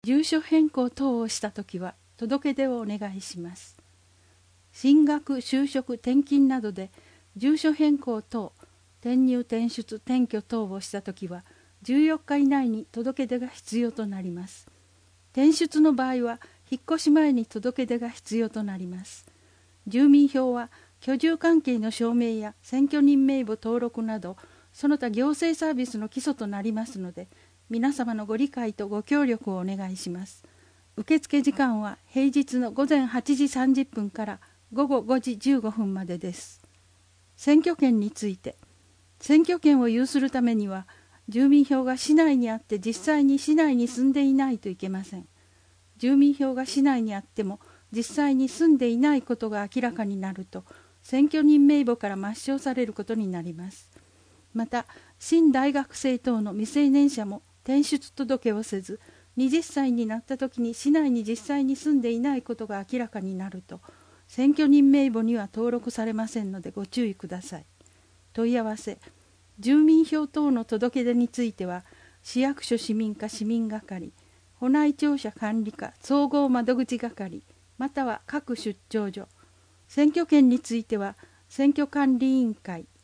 住所変更等をしたときは届け出をお願いします。進学、就職、転勤などで住所変更等、転入、転出、転居等をしたときは14日以内に届け出が必要となります。転出の場合は引っ越し前に届け出が必要となります。住民票は居住関係の証明や選挙人名簿登録などその他行政サービスの基礎となりますので、皆様のご理解とご協力をお願いします。受付時間は平日の午前8時30分から午後5時15分までです。選挙権について、選挙権を有するためには住民票が市内にあって実際に市内に住んでいないといけません。住民票が市内にあっても実際に住んでいないことが明らかになると、選挙人名簿から抹消されることになります。また、新大学生等の未成年者も転出届をせず、20歳になった時に市内に実際に住んでいないことが明らかになると、選挙人名簿には登録されませんのでご注意ください。問い合わせ、住民票等の届け出については、市役所市民課市民係、保内庁舎管理課総合窓口係、または各出張所。選挙権については、選挙管理委員会、